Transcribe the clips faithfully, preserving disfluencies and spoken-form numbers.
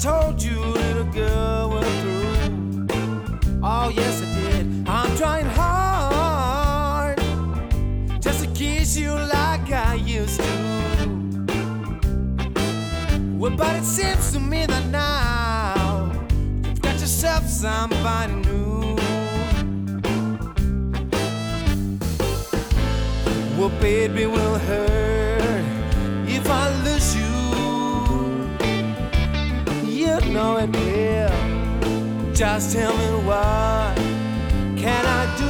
told you, little girl, we're through. Oh yes I did. I'm trying hard just to kiss you like I used to. Well, but it seems to me that now you've got yourself somebody new. Well, baby, will hurt if I lose you. You know it will. Just tell me what can I do?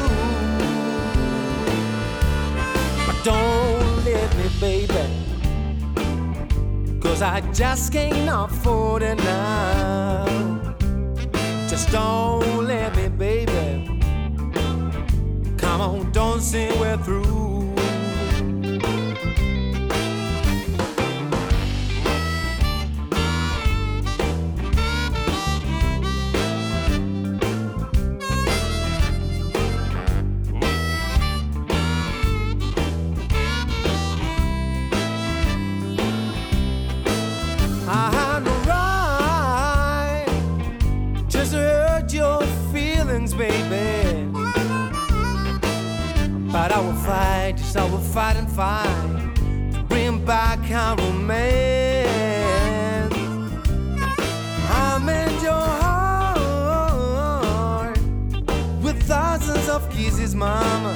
But don't leave me, baby, 'cause I just can't afford it now. Just don't let me, baby. Come on, don't say we're through. I had no right just to hurt your feelings, baby. But I will fight, yes, I will fight and fight to bring back our romance. I'm in your heart with thousands of kisses, mama.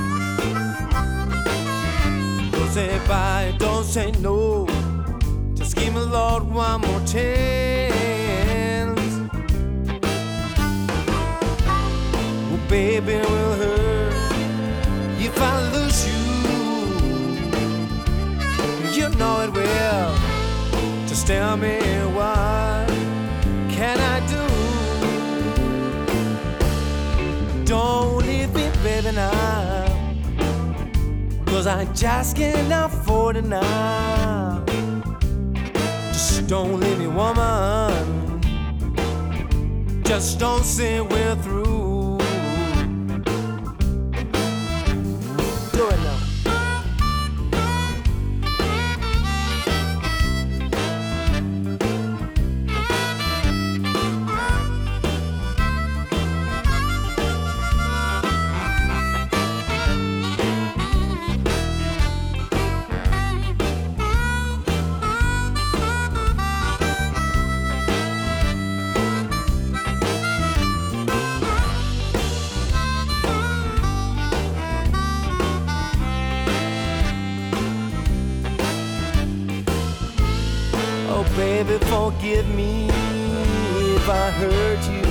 Don't say bye, don't say no. Just give me, Lord, one more chance. Well, baby, it will hurt if I lose you. You know it will. Just tell me, what can I do? Don't leave me, baby, now, 'cause I just can't afford it now. Just don't leave me, woman. Just don't say we're through. Do it now. Oh, baby, forgive me if I hurt you.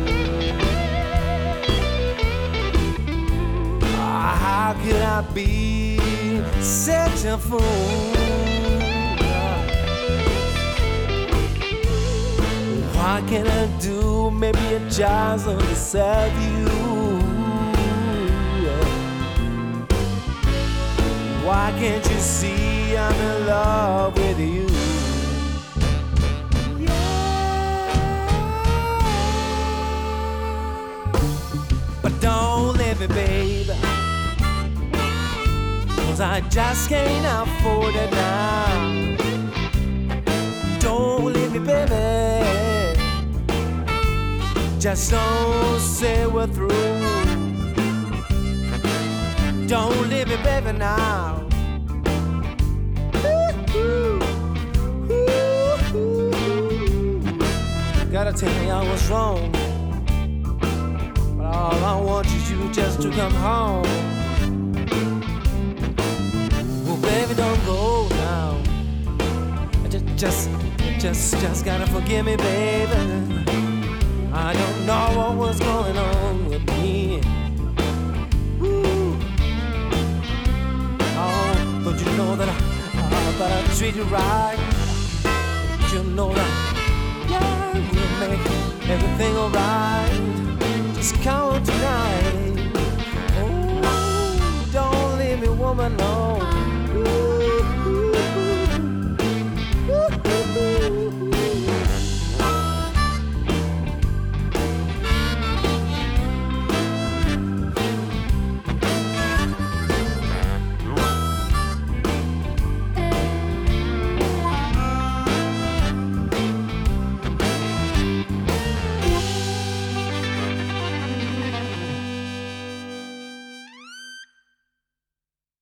Ah, how could I be such a fool? What can I do? Maybe I just don't deserve you. Why can't you see I'm in love with you? But don't leave me, baby, 'cause I just can't afford it now. Don't leave me, baby. Just don't say we're through. Don't leave me, baby, now. Gotta tell me I was wrong. All I want is you just to come home. Well, baby, don't go now. Just, just, just, just gotta forgive me, baby. I don't know what was going on with me. Woo. Oh, but you know that I, uh, that I treat you right. You know that, yeah, we'll make everything alright. Just come tonight. Oh, don't leave me, woman, no.